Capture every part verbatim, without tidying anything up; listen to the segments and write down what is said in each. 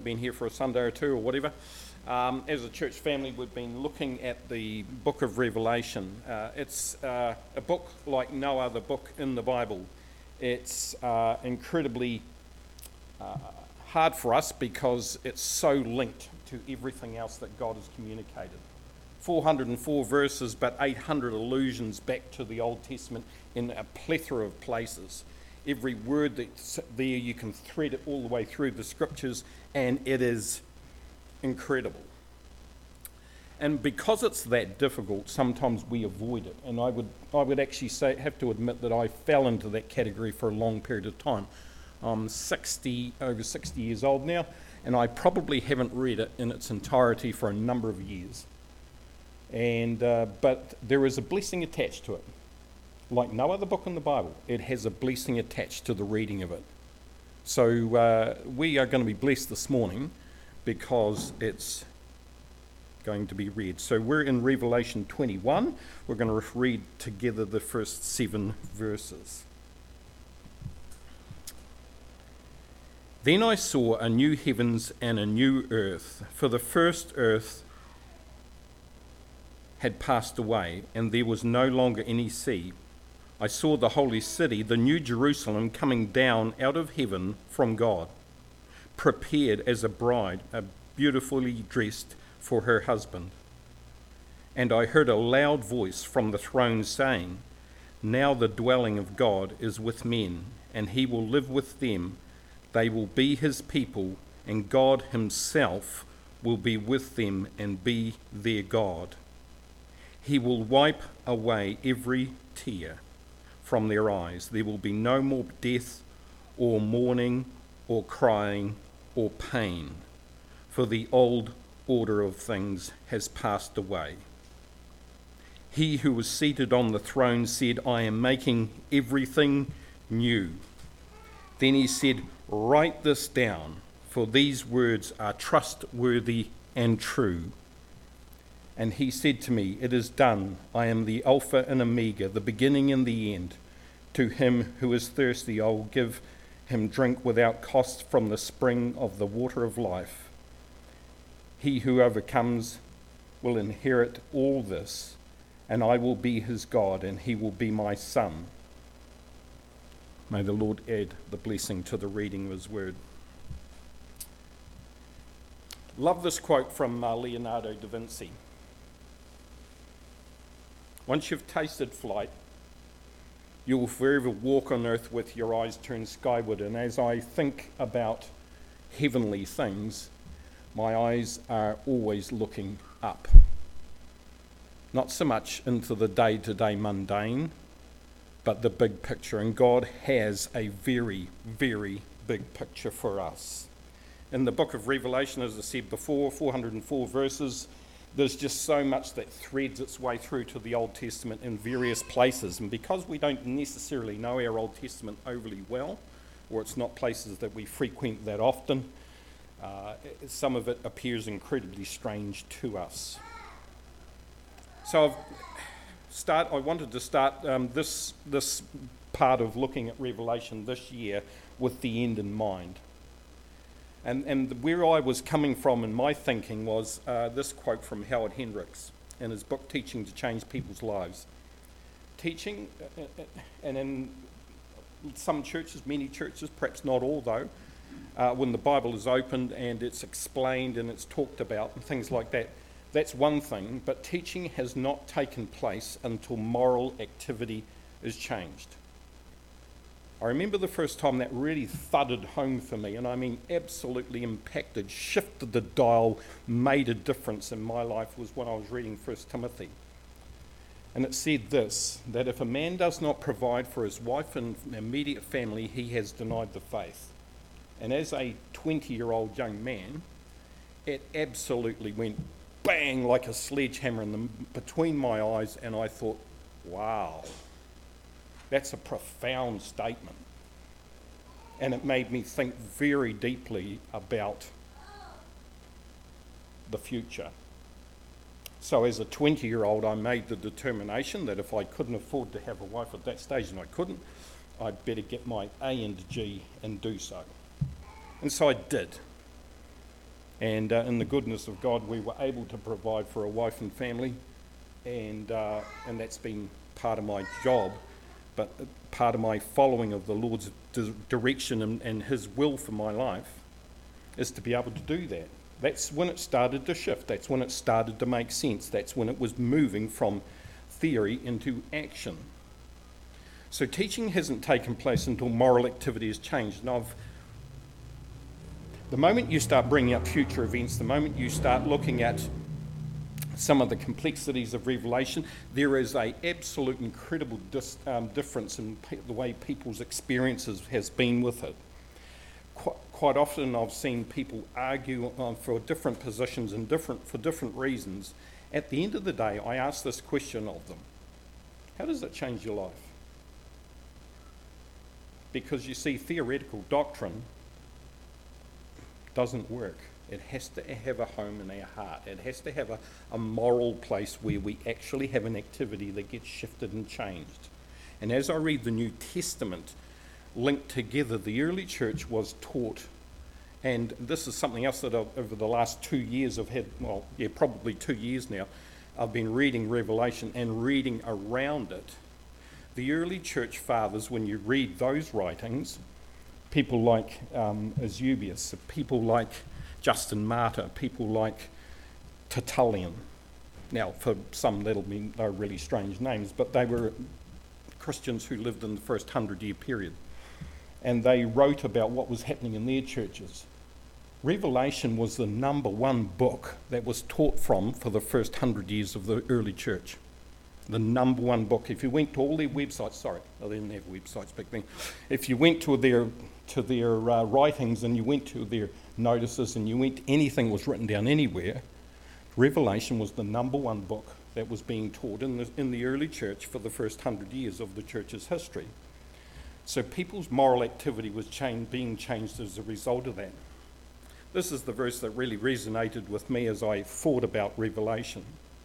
been here for a Sunday or two or whatever. Um, as a church family, we've been looking at the book of Revelation. Uh, it's uh, a book like no other book in the Bible. It's uh, incredibly uh, hard for us because it's so linked to everything else that God has communicated. four hundred four verses, but eight hundred allusions back to the Old Testament in a plethora of places. Every word that's there, you can thread it all the way through the scriptures, and it is incredible. And because it's that difficult, sometimes we avoid it. And I would I would actually say have to admit that I fell into that category for a long period of time. I'm sixty, over sixty years old now, and I probably haven't read it in its entirety for a number of years. And uh, but there is a blessing attached to it. Like no other book in the Bible, it has a blessing attached to the reading of it. So uh, we are going to be blessed this morning because it's going to be read. So we're in Revelation twenty-one. We're going to read together the first seven verses. Then I saw a new heavens and a new earth, for the first earth had passed away, and there was no longer any sea. I saw the holy city, the new Jerusalem, coming down out of heaven from God, prepared as a bride, uh, beautifully dressed for her husband. And I heard a loud voice from the throne saying, "Now the dwelling of God is with men, and he will live with them. They will be his people, and God himself will be with them and be their God. He will wipe away every tear from their eyes. There will be no more death or mourning or crying or pain, for the old order of things has passed away." He who was seated on the throne said, "I am making everything new." Then he said, "Write this down, for these words are trustworthy and true." And he said to me, "It is done. I am the Alpha and Omega, the beginning and the end. To him who is thirsty, I will give him drink without cost from the spring of the water of life. He who overcomes will inherit all this, and I will be his God, and he will be my son." May the Lord add the blessing to the reading of his word. Love this quote from uh, Leonardo da Vinci. "Once you've tasted flight, you will forever walk on earth with your eyes turned skyward." And as I think about heavenly things, my eyes are always looking up. Not so much into the day-to-day mundane, but the big picture. And God has a very, very big picture for us. In the book of Revelation, as I said before, four hundred four verses, there's just so much that threads its way through to the Old Testament in various places. And because we don't necessarily know our Old Testament overly well, or it's not places that we frequent that often, uh, some of it appears incredibly strange to us. So I've start, I wanted to start um, this, this part of looking at Revelation this year with the end in mind. And, and where I was coming from in my thinking was uh, this quote from Howard Hendricks in his book, Teaching to Change People's Lives. Teaching, uh, uh, and in some churches, many churches, perhaps not all though, uh, when the Bible is opened and it's explained and it's talked about and things like that, that's one thing, but teaching has not taken place until moral activity is changed. I remember the first time that really thudded home for me, and I mean absolutely impacted, shifted the dial, made a difference in my life, was when I was reading First Timothy. And it said this, that if a man does not provide for his wife and immediate family, he has denied the faith. And as a twenty-year-old young man, it absolutely went bang like a sledgehammer in the, between my eyes, and I thought, wow. That's a profound statement. And it made me think very deeply about the future. So as a twenty-year-old, I made the determination that if I couldn't afford to have a wife at that stage, and I couldn't, I'd better get my A into G and do so. And so I did. And uh, in the goodness of God, we were able to provide for a wife and family, and uh, and that's been part of my job, but part of my following of the Lord's di- direction and, and His will for my life is to be able to do that. That's when it started to shift. That's when it started to make sense. That's when it was moving from theory into action. So teaching hasn't taken place until moral activity has changed. And I've, the moment you start bringing up future events, the moment you start looking at some of the complexities of Revelation, there is an absolute incredible dis, um, difference in pe- the way people's experiences has been with it. Qu- quite often I've seen people argue uh, for different positions and different for different reasons. At the end of the day, I ask this question of them: how does it change your life? Because you see, theoretical doctrine doesn't work. It has to have a home in our heart. It has to have a, a moral place where we actually have an activity that gets shifted and changed. And as I read the New Testament linked together, the early church was taught, and this is something else that I've, over the last two years I've had, well, yeah, probably two years now, I've been reading Revelation and reading around it. The early church fathers, when you read those writings, people like um, Eusebius, people like Justin Martyr, people like Tertullian. Now, for some that'll be they're really strange names, but they were Christians who lived in the first hundred-year period, and they wrote about what was happening in their churches. Revelation was the number one book that was taught from for the first hundred years of the early church. The number one book. If you went to all their websites, sorry, they didn't have websites back then. If you went to their to their uh, writings and you went to their notices and you went, anything was written down anywhere, Revelation was the number one book that was being taught in the, in the early church for the first hundred years of the church's history. So people's moral activity was change, being changed as a result of that. This is the verse that really resonated with me as I thought about Revelation.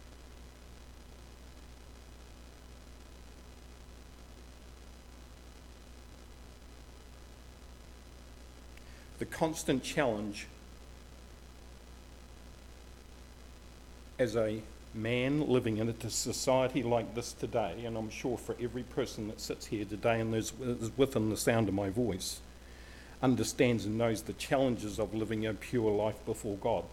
The constant challenge as a man living in a society like this today, and I'm sure for every person that sits here today and is within the sound of my voice, understands and knows the challenges of living a pure life before God.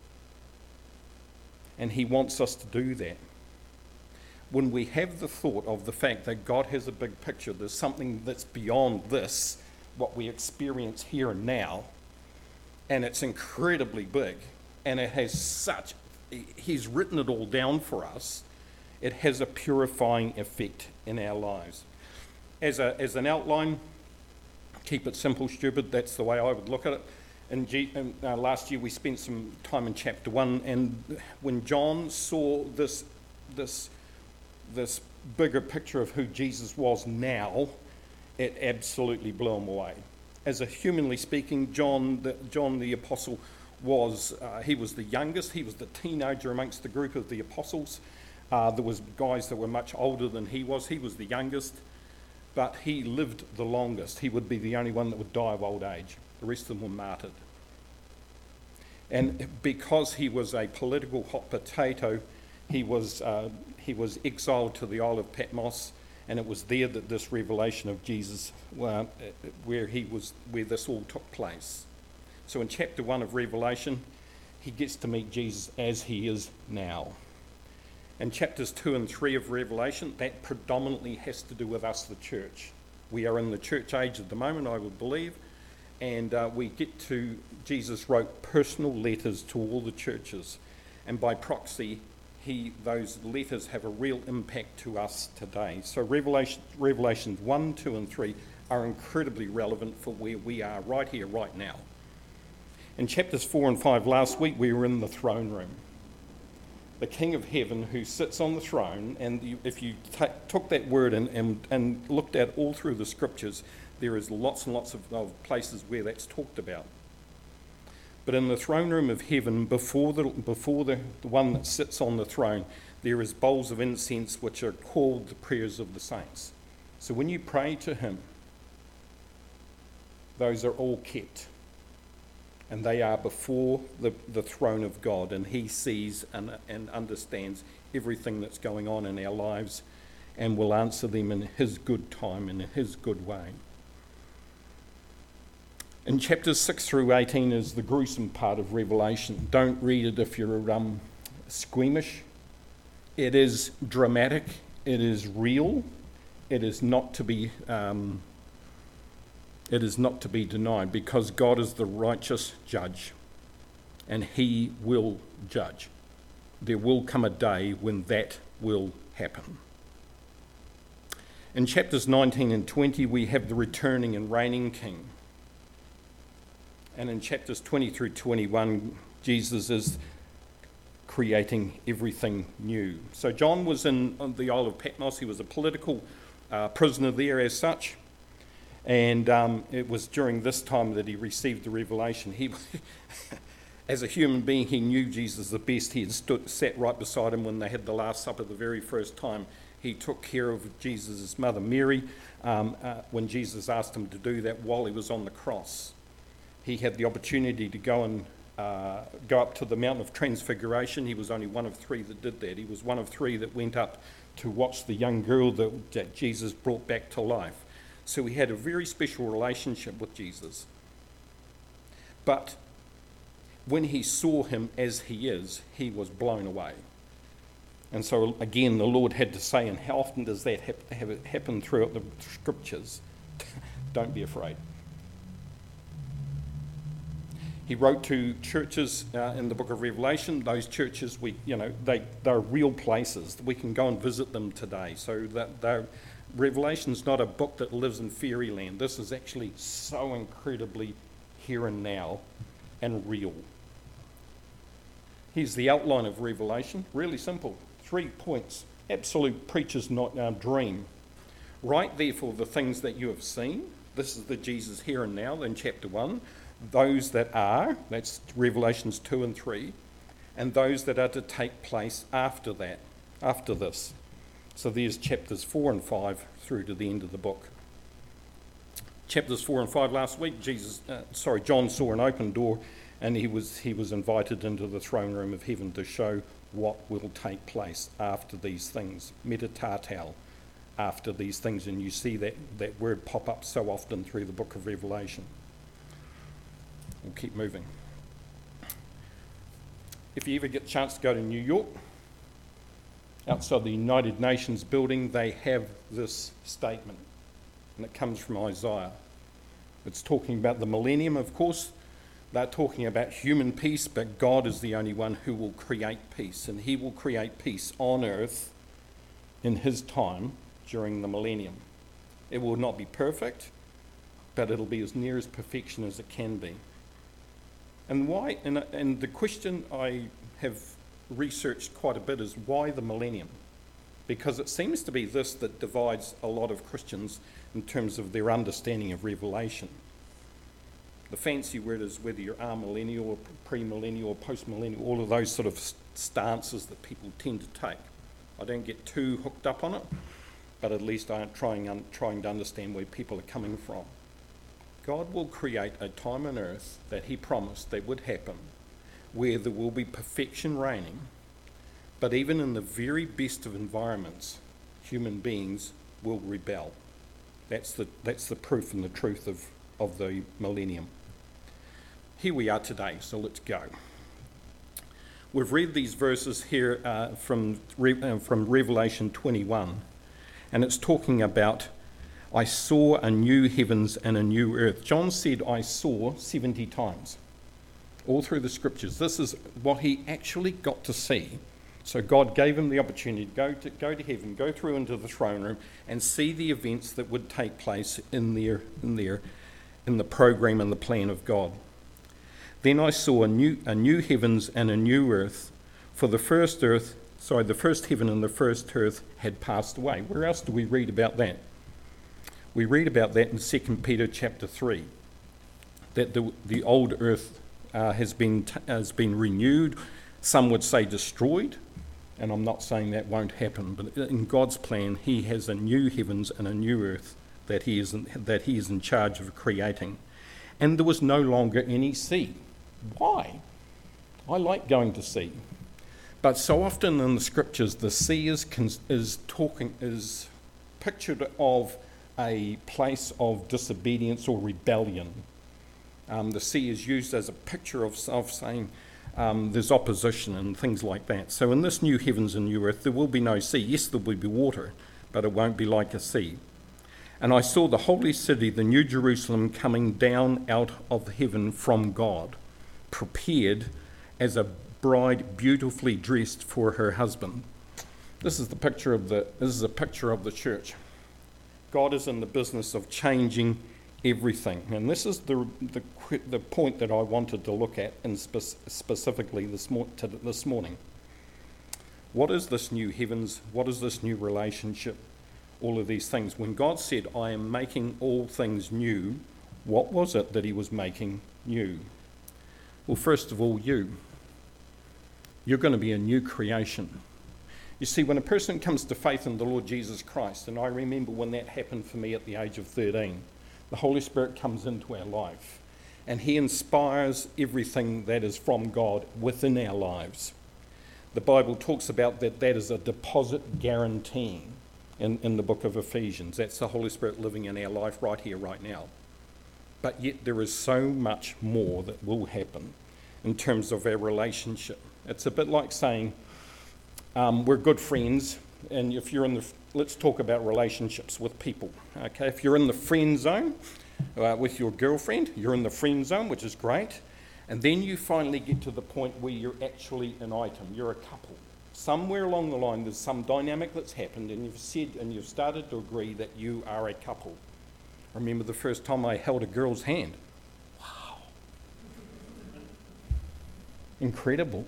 And He wants us to do that. When we have the thought of the fact that God has a big picture, there's something that's beyond this, what we experience here and now, and it's incredibly big, and it has such, He's written it all down for us, it has a purifying effect in our lives. As a as an outline, keep it simple, stupid, that's the way I would look at it. In G, in, uh, last year we spent some time in chapter one, and when John saw this this this bigger picture of who Jesus was now, it absolutely blew him away. As a humanly speaking, John the, John the Apostle was, uh, he was the youngest, he was the teenager amongst the group of the apostles. Uh, there was guys that were much older than he was, he was the youngest, but he lived the longest. He would be the only one that would die of old age. The rest of them were martyred. And because he was a political hot potato, he was, uh, he was exiled to the Isle of Patmos. And it was there that this revelation of Jesus, uh, where he was, where this all took place. So in chapter one of Revelation, he gets to meet Jesus as he is now. In chapters two and three of Revelation, that predominantly has to do with us, the church. We are in the church age at the moment, I would believe, and uh, we get to, Jesus wrote personal letters to all the churches, and by proxy, He, those letters have a real impact to us today. So Revelation, Revelations one, two and three are incredibly relevant for where we are right here, right now. In chapters four and five last week, we were in the throne room. The King of Heaven who sits on the throne, and you, if you t- took that word and, and, and looked at all through the scriptures, there is lots and lots of, of places where that's talked about. But in the throne room of heaven, before the before the, the one that sits on the throne, there is bowls of incense which are called the prayers of the saints. So when you pray to him, those are all kept. And they are before the, the throne of God, and he sees and, and understands everything that's going on in our lives and will answer them in his good time and in his good way. In chapters six through eighteen is the gruesome part of Revelation. Don't read it if you're um, squeamish. It is dramatic, it is real, it is not to be um, it is not to be denied, because God is the righteous judge and he will judge. There will come a day when that will happen. In chapters nineteen and twenty we have the returning and reigning king. And in chapters twenty through twenty-one, Jesus is creating everything new. So John was in on the Isle of Patmos. He was a political uh, prisoner there as such. And um, it was during this time that he received the revelation. He, as a human being, he knew Jesus the best. He had stood, sat right beside him when they had the Last Supper the very first time. He took care of Jesus' mother, Mary, um, uh, when Jesus asked him to do that while he was on the cross. He had the opportunity to go and uh, go up to the Mountain of Transfiguration. He was only one of three that did that. He was one of three that went up to watch the young girl that, that Jesus brought back to life. So he had a very special relationship with Jesus. But when he saw him as he is, he was blown away. And so again, the Lord had to say, and how often does that hap- have it happen throughout the scriptures? Don't be afraid. He wrote to churches uh, in the book of Revelation. Those churches, we, you know, they, they're real places. We can go and visit them today. So that they're, Revelation's not a book that lives in fairyland. This is actually so incredibly here and now and real. Here's the outline of Revelation. Really simple. Three points. Absolute preacher's not our dream. Write therefore the things that you have seen. This is the Jesus here and now in chapter one. Those that are, that's Revelations two and three, and those that are to take place after that, after this. So there's chapters four and five through to the end of the book. Chapters four and five last week, Jesus, uh, sorry, John saw an open door, and he was he was invited into the throne room of heaven to show what will take place after these things. Metatartal, after these things, and you see that, that word pop up so often through the book of Revelation. We'll keep moving. If you ever get a chance to go to New York, outside the United Nations building, they have this statement, and it comes from Isaiah. It's talking about the millennium, of course. They're talking about human peace, but God is the only one who will create peace, and he will create peace on earth in his time during the millennium. It will not be perfect, but it'll be as near as perfection as it can be. And why? And, and the question I have researched quite a bit is why the millennium? Because it seems to be this that divides a lot of Christians in terms of their understanding of Revelation. The fancy word is whether you're amillennial or premillennial or postmillennial, all of those sort of stances that people tend to take. I don't get too hooked up on it, but at least I'm trying, um, trying to understand where people are coming from. God will create a time on earth that he promised that would happen, where there will be perfection reigning, but even in the very best of environments, human beings will rebel. That's the, that's the proof and the truth of, of the millennium. Here we are today, so let's go. We've read these verses here uh, from, uh, from Revelation twenty-one, and it's talking about I saw a new heavens and a new earth. John said I saw seventy times, all through the scriptures. This is what he actually got to see. So God gave him the opportunity to go to go to heaven, go through into the throne room, and see the events that would take place in there, in there, in the program and the plan of God. Then I saw a new a new heavens and a new earth, for the first earth, sorry, the first heaven and the first earth had passed away. Where else do we read about that? We read about that in Second Peter chapter three, that the the old earth uh, has been t- has been renewed. Some would say destroyed, and I'm not saying that won't happen. But in God's plan, He has a new heavens and a new earth that He is in, that He is in charge of creating, and there was no longer any sea. Why? I like going to sea. But so often in the scriptures, the sea is, is talking, is pictured of a place of disobedience or rebellion. Um, the sea is used as a picture of, of saying um, there's opposition and things like that. So in this new heavens and new earth, there will be no sea. Yes, there will be water, but it won't be like a sea. And I saw the holy city, the new Jerusalem, coming down out of heaven from God, prepared as a bride beautifully dressed for her husband. This is the picture of the this is a picture of the church. God is in the business of changing everything, and this is the the, the point that I wanted to look at in spe- specifically this, mor- to this morning. What is this new heavens? What is this new relationship? All of these things. When God said, I am making all things new, what was it that he was making new? Well, first of all, you. You're going to be a new creation. You see, when a person comes to faith in the Lord Jesus Christ, and I remember when that happened for me at the age of thirteen, the Holy Spirit comes into our life, and he inspires everything that is from God within our lives. The Bible talks about that that is a deposit guaranteeing in, in the book of Ephesians. That's the Holy Spirit living in our life right here, right now. But yet there is so much more that will happen in terms of our relationship. It's a bit like saying um, we're good friends, and if you're in the, let's talk about relationships with people, okay? If you're in the friend zone uh, with your girlfriend, you're in the friend zone, which is great, and then you finally get to the point where you're actually an item, you're a couple. Somewhere along the line there's some dynamic that's happened, and you've said and you've started to agree that you are a couple. I remember the first time I held a girl's hand. Wow. Incredible.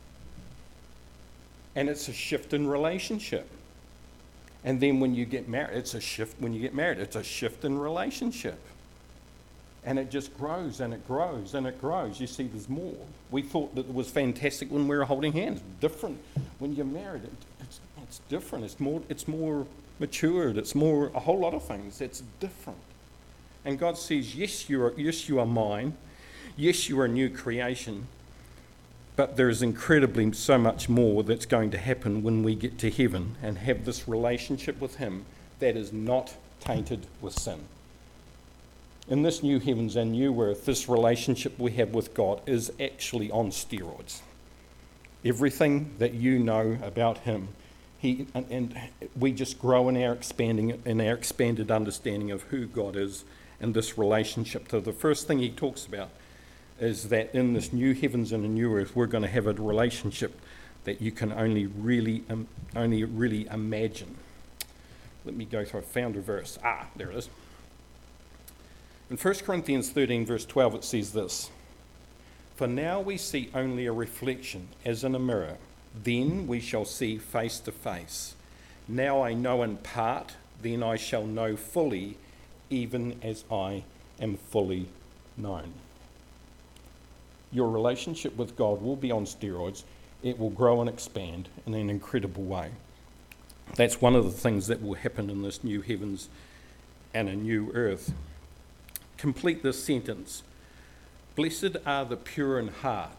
And it's a shift in relationship. And then when you get married, it's a shift when you get married, it's a shift in relationship. And it just grows and it grows and it grows. You see, there's more. We thought that it was fantastic when we were holding hands. Different when you're married. It, it's, it's different. It's more, it's more matured. It's more, a whole lot of things. It's different. And God says, yes, you are, yes, you are mine. Yes, you are a new creation. But there is incredibly so much more that's going to happen when we get to heaven and have this relationship with him that is not tainted with sin. In this new heavens and new earth, this relationship we have with God is actually on steroids. Everything that you know about him, he and, and we just grow in our expanding in our expanded understanding of who God is and this relationship. So the first thing he talks about is that in this new heavens and a new earth, we're going to have a relationship that you can only really, um, only really imagine. Let me go through. I found a verse. Ah, there it is. In First Corinthians thirteen, verse twelve, it says this: For now we see only a reflection, as in a mirror. Then we shall see face to face. Now I know in part, then I shall know fully, even as I am fully known. Your relationship with God will be on steroids. It will grow and expand in an incredible way. That's one of the things that will happen in this new heavens and a new earth. Complete this sentence. Blessed are the pure in heart,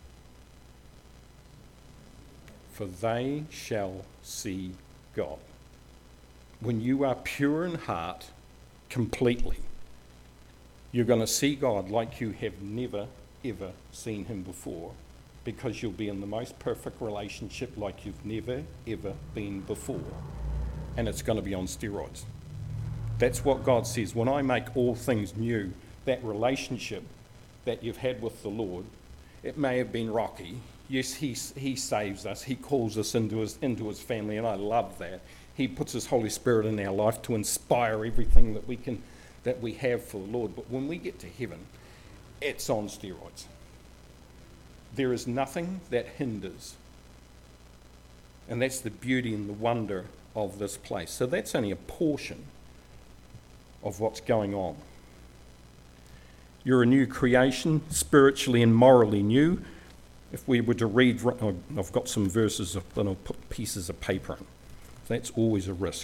for they shall see God. When you are pure in heart completely, you're going to see God like you have never ever seen him before, because you'll be in the most perfect relationship like you've never ever been before, and it's going to be on steroids. That's what God says. When I make all things new, that relationship that you've had with the Lord, it may have been rocky. Yes, he he saves us. He calls us into his into his family, and I love that. He puts his Holy Spirit in our life to inspire everything that we can that we have for the Lord. But when we get to heaven, it's on steroids. There is nothing that hinders. And that's the beauty and the wonder of this place. So that's only a portion of what's going on. You're a new creation, spiritually and morally new. If we were to read, I've got some verses that I'll put pieces of paper in. That's always a risk.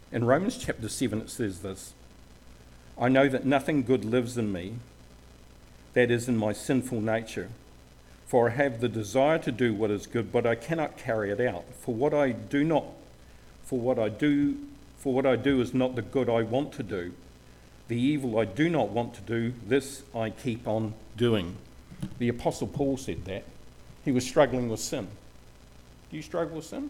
In Romans chapter seven it says this, I know that nothing good lives in me, that is in my sinful nature. For I have the desire to do what is good, but I cannot carry it out. For what I do not, for what I do, for what I do is not the good I want to do. The evil I do not want to do, this I keep on doing. The Apostle Paul said that. He was struggling with sin. Do you struggle with sin?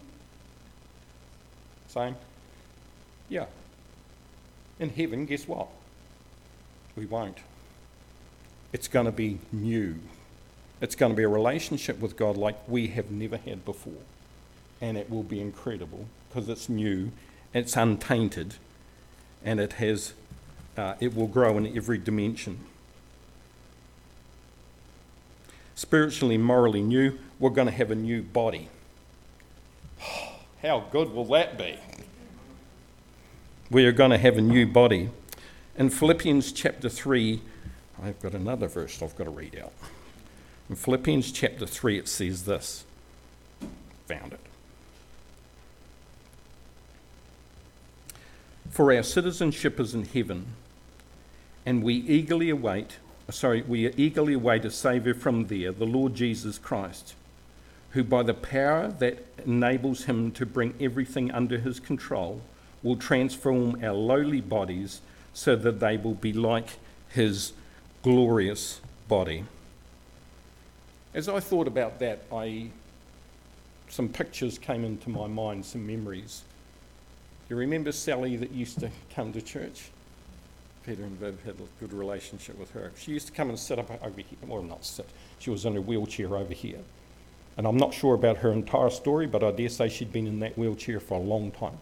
Same? Yeah. In heaven, guess what? We won't. It's going to be new. It's going to be a relationship with God like we have never had before. And it will be incredible because it's new, it's untainted, and it has, uh, it will grow in every dimension. Spiritually, morally new, we're going to have a new body. How good will that be? We are going to have a new body. In Philippians chapter three, I've got another verse I've got to read out. In Philippians chapter three, it says this. Found it. For our citizenship is in heaven, and we eagerly await, sorry, we eagerly await a Saviour from there, the Lord Jesus Christ, who by the power that enables him to bring everything under his control will transform our lowly bodies so that they will be like his glorious body. As I thought about that, I some pictures came into my mind, some memories. You remember Sally that used to come to church? Peter and Viv had a good relationship with her. She used to come and sit up over here. Well, not sit. She was in a wheelchair over here. And I'm not sure about her entire story, but I dare say she'd been in that wheelchair for a long time.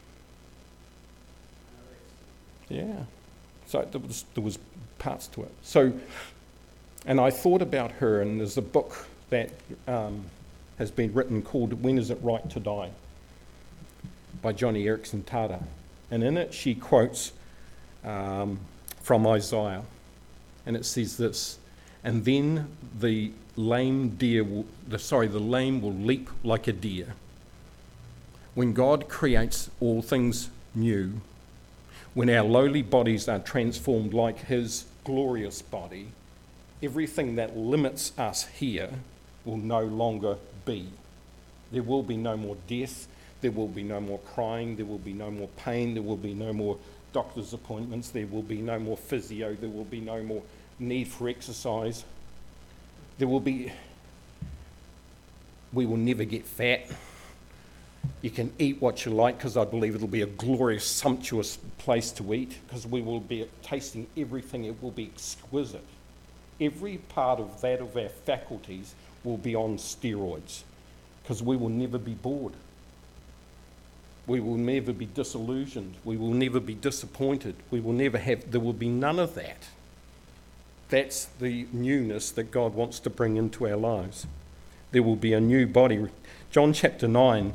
Yeah. So there was, there was parts to it. So, and I thought about her, and there's a book that um, has been written called When Is It Right to Die? By Johnny Erickson Tada. And in it she quotes um, from Isaiah. And it says this, and then the lame deer will, the, sorry, the lame will leap like a deer. When God creates all things new, when our lowly bodies are transformed like his glorious body, everything that limits us here will no longer be. There will be no more death, there will be no more crying, there will be no more pain, there will be no more doctor's appointments, there will be no more physio, there will be no more need for exercise. There will be, we will never get fat. You can eat what you like, because I believe it'll be a glorious, sumptuous place to eat, because we will be tasting everything. It will be exquisite. Every part of that of our faculties will be on steroids, because we will never be bored. We will never be disillusioned. We will never be disappointed. We will never have, there will be none of that. That's the newness that God wants to bring into our lives. There will be a new body. John chapter nine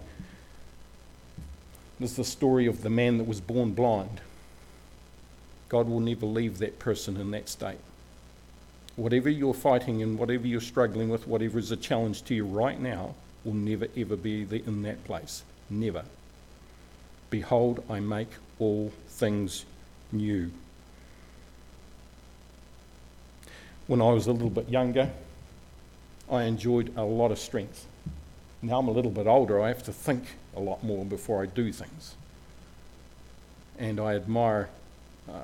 is the story of the man that was born blind. God will never leave that person in that state. Whatever you're fighting and whatever you're struggling with, whatever is a challenge to you right now, will never ever be the, in that place. Never. Behold, I make all things new. When I was a little bit younger, I enjoyed a lot of strength. Now I'm a little bit older, I have to think a lot more before I do things. And I admire uh,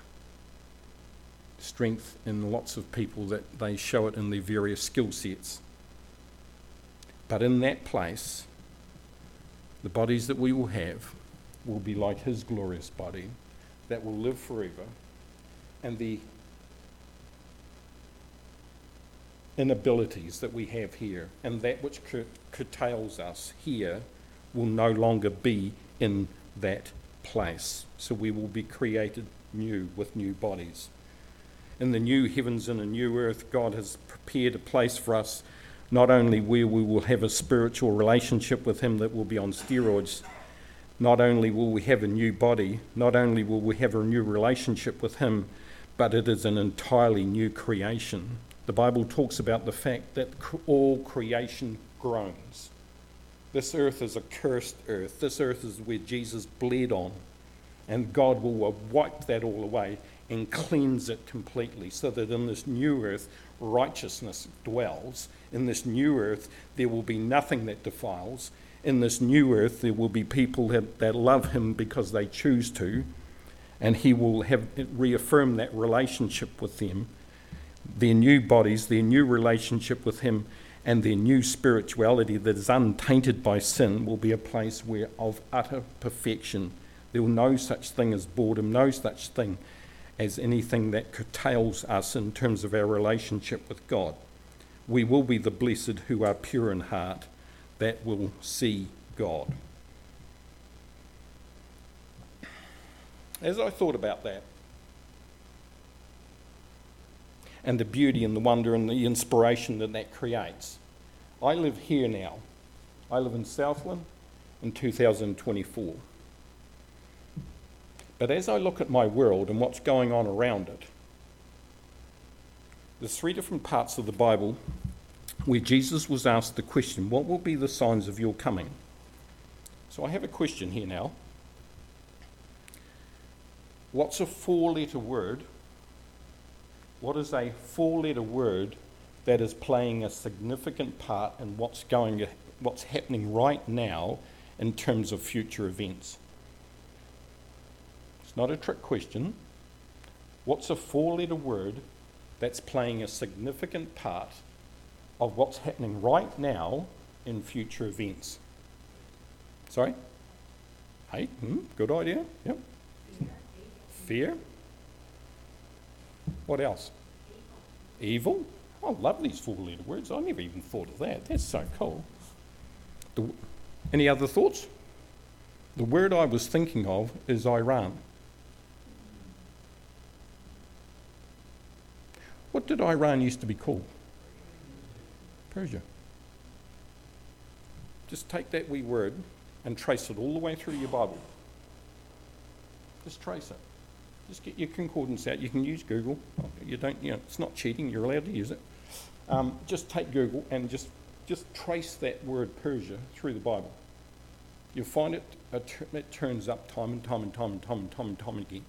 strength in lots of people, that they show it in their various skill sets. But in that place, the bodies that we will have will be like his glorious body that will live forever, and the inabilities that we have here and that which cur- curtails us here will no longer be in that place. So we will be created new with new bodies. In the new heavens and a new earth, God has prepared a place for us, not only where we will have a spiritual relationship with him that will be on steroids, not only will we have a new body, not only will we have a new relationship with him, but it is an entirely new creation. The Bible talks about the fact that all creation groans. This earth is a cursed earth. This earth is where Jesus bled on. And God will wipe that all away and cleanse it completely, so that in this new earth, righteousness dwells. In this new earth, there will be nothing that defiles. In this new earth, there will be people that, that love him because they choose to, and he will have reaffirm that relationship with them, their new bodies, their new relationship with him, and their new spirituality that is untainted by sin will be a place where of utter perfection. There will no such thing as boredom, no such thing as anything that curtails us in terms of our relationship with God. We will be the blessed who are pure in heart, that will see God. As I thought about that, and the beauty and the wonder and the inspiration that that creates, I live here now. I live in Southland in two thousand twenty-four. But as I look at my world and what's going on around it, there's three different parts of the Bible where Jesus was asked the question, what will be the signs of your coming? So I have a question here now. What's a four-letter word? What is a four-letter word that is playing a significant part in what's going, what's happening right now in terms of future events? It's not a trick question. What's a four-letter word that's playing a significant part of what's happening right now in future events? Sorry? Hey, hmm, good idea. Yep. Fear. What else? Evil. I love these four-letter words. I never even thought of that. That's so cool. The, any other thoughts? The word I was thinking of is Iran. What did Iran used to be called? Persia. Just take that wee word and trace it all the way through your Bible. Just trace it. Just get your concordance out. You can use Google. You don't, you know, it's not cheating. You're allowed to use it. Um, just take Google and just just trace that word Persia through the Bible. You'll find it. It turns up time and time and time and time and time and time again.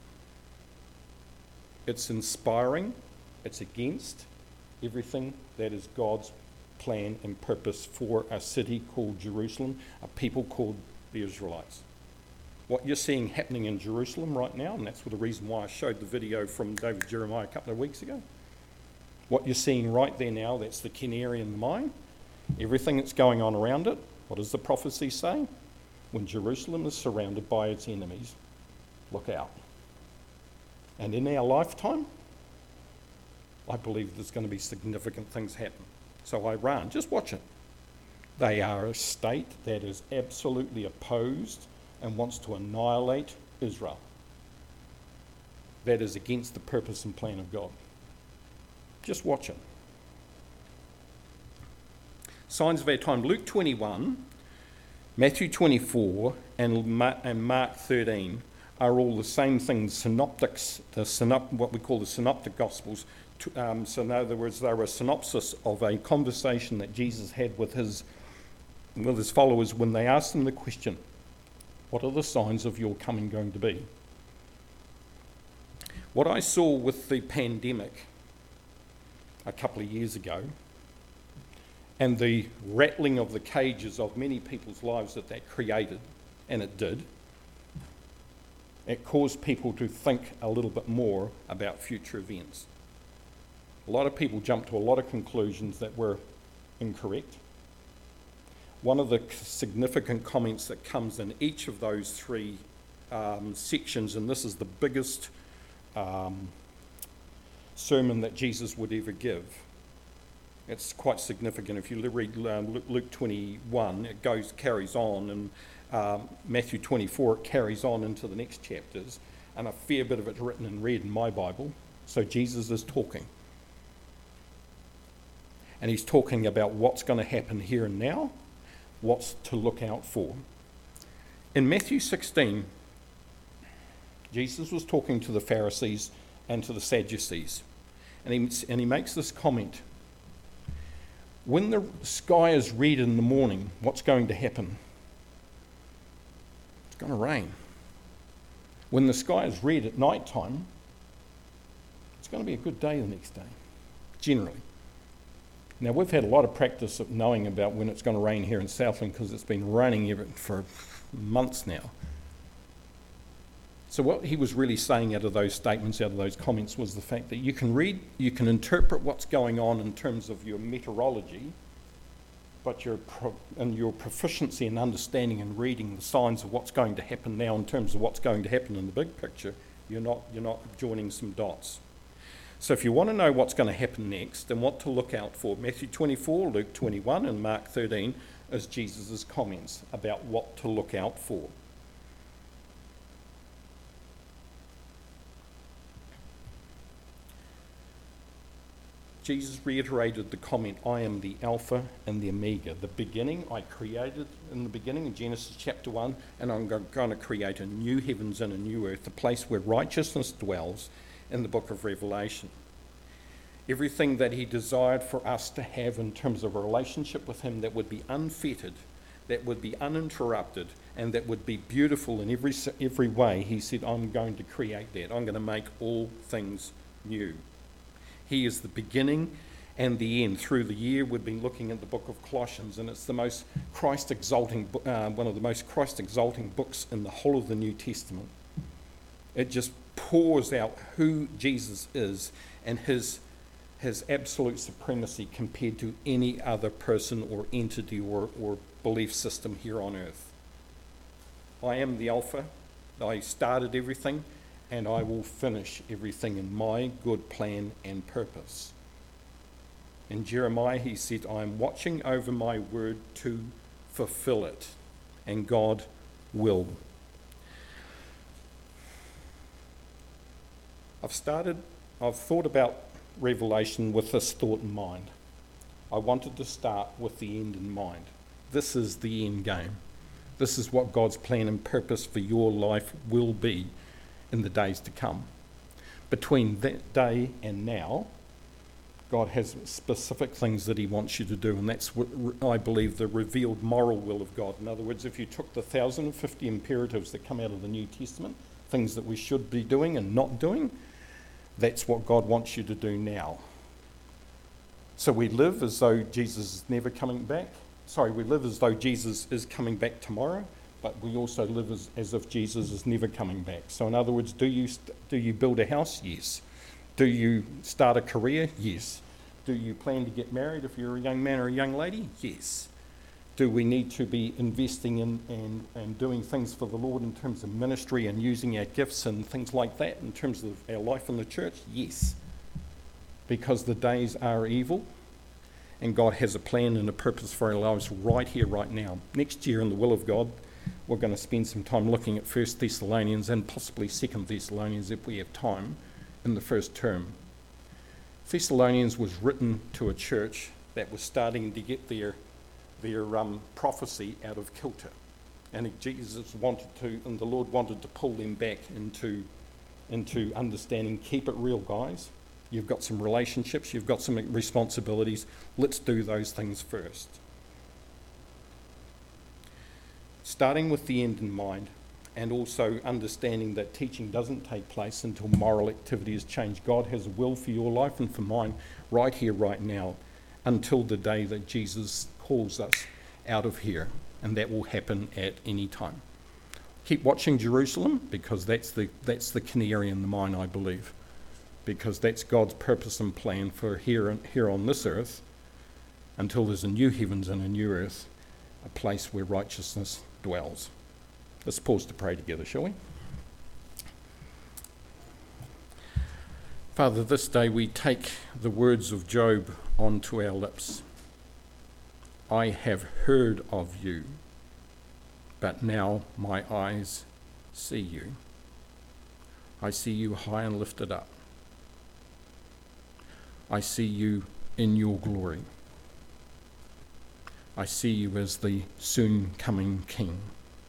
It's inspiring. It's against everything that is God's plan and purpose for a city called Jerusalem, a people called the Israelites. What you're seeing happening in Jerusalem right now, and that's the reason why I showed the video from David Jeremiah a couple of weeks ago. What you're seeing right there now, that's the canary in the mine. Everything that's going on around it, what does the prophecy say? When Jerusalem is surrounded by its enemies, look out. And in our lifetime, I believe there's going to be significant things happen. So Iran, just watch it. They are a state that is absolutely opposed and wants to annihilate Israel. That is against the purpose and plan of God. Just watch it. Signs of our time. Luke twenty-one, Matthew twenty-four, and Mark thirteen are all the same things. Synoptics, the synop, what we call the synoptic gospels. Um, so in other words, they were a synopsis of a conversation that Jesus had with his, with his followers when they asked him the question, what are the signs of your coming going to be? What I saw with the pandemic a couple of years ago and the rattling of the cages of many people's lives that that created, and it did, it caused people to think a little bit more about future events. A lot of people jumped to a lot of conclusions that were incorrect. One of the significant comments that comes in each of those three um, sections, and this is the biggest um, sermon that Jesus would ever give. It's quite significant. If you read um, Luke twenty-one, it goes carries on, and um, Matthew twenty-four, it carries on into the next chapters, and a fair bit of it's written in red in my Bible. So Jesus is talking. And he's talking about what's going to happen here and now, what's to look out for. In Matthew sixteen, Jesus was talking to the Pharisees and to the Sadducees, and he, and he makes this comment. When the sky is red in the morning, what's going to happen? It's going to rain. When the sky is red at night time, it's going to be a good day the next day, generally. Now, we've had a lot of practice of knowing about when it's going to rain here in Southland because it's been raining here for months now. So what he was really saying out of those statements, out of those comments, was the fact that you can read, you can interpret what's going on in terms of your meteorology, but your pro- and your proficiency in understanding and reading the signs of what's going to happen now in terms of what's going to happen in the big picture, you're not you're not joining some dots. So if you want to know what's going to happen next and what to look out for, Matthew twenty-four, Luke twenty-one, and Mark thirteen is Jesus' comments about what to look out for. Jesus reiterated the comment, I am the Alpha and the Omega. The beginning, I created in the beginning in Genesis chapter one, and I'm going to create a new heavens and a new earth, a place where righteousness dwells in the book of Revelation. Everything that he desired for us to have in terms of a relationship with him that would be unfettered, that would be uninterrupted, and that would be beautiful in every, every way, he said, I'm going to create that. I'm going to make all things new. He is the beginning and the end. Through the year, we've been looking at the book of Colossians, and it's the most Christ-exalting, uh, one of the most Christ-exalting books in the whole of the New Testament. It just pours out who Jesus is and his his absolute supremacy compared to any other person or entity or, or belief system here on earth. I am the Alpha. I started everything, and I will finish everything in my good plan and purpose. In Jeremiah, he said, I am watching over my word to fulfill it, and God will. I've started, I've thought about Revelation with this thought in mind. I wanted to start with the end in mind. This is the end game. This is what God's plan and purpose for your life will be in the days to come. Between that day and now, God has specific things that he wants you to do, and that's what I believe the revealed moral will of God. In other words, if you took the one thousand fifty imperatives that come out of the New Testament, things that we should be doing and not doing, that's what God wants you to do now. So we live as though Jesus is never coming back. Sorry, we live as though Jesus is coming back tomorrow, but we also live as, as if Jesus is never coming back. So in other words, do you st- do you build a house? Yes. Do you start a career? Yes. Do you plan to get married if you're a young man or a young lady? Yes. Do we need to be investing in and, and doing things for the Lord in terms of ministry and using our gifts and things like that in terms of our life in the church? Yes. Because the days are evil, and God has a plan and a purpose for our lives right here, right now. Next year, in the will of God, we're going to spend some time looking at First Thessalonians and possibly Second Thessalonians if we have time in the first term. Thessalonians was written to a church that was starting to get their their um, prophecy out of kilter, and Jesus wanted to, and the Lord wanted to pull them back into into understanding. Keep it real, guys. You've got some relationships, you've got some responsibilities. Let's do those things first. Starting with the end in mind, and also understanding that teaching doesn't take place until moral activity has changed. God has a will for your life and for mine right here, right now, until the day that Jesus calls us out of here, and that will happen at any time. Keep watching Jerusalem, because that's the that's the canary in the mine, I believe, because that's God's purpose and plan for here and here on this earth, until there's a new heavens and a new earth, a place where righteousness dwells. Let's pause to pray together, shall we? Father, this day we take the words of Job onto our lips. I have heard of you, but now my eyes see you. I see you high and lifted up. I see you in your glory. I see you as the soon coming King.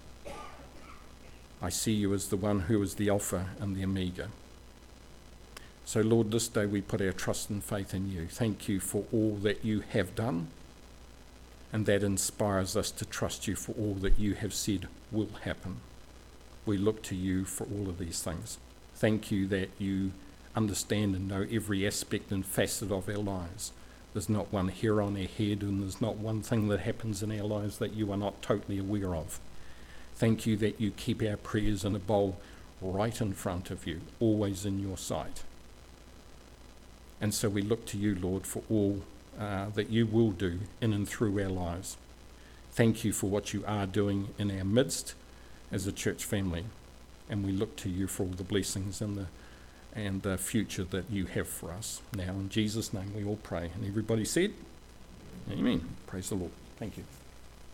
I see you as the one who is the Alpha and the Omega. So Lord, this day we put our trust and faith in you. Thank you for all that you have done, and that inspires us to trust you for all that you have said will happen. We look to you for all of these things. Thank you that you understand and know every aspect and facet of our lives. There's not one hair on our head, and there's not one thing that happens in our lives that you are not totally aware of. Thank you that you keep our prayers in a bowl right in front of you, always in your sight. And so we look to you, Lord, for all uh, that you will do in and through our lives. Thank you for what you are doing in our midst as a church family. And we look to you for all the blessings and the and the future that you have for us. Now, in Jesus' name we all pray. And everybody said, Amen. Praise the Lord. Thank you.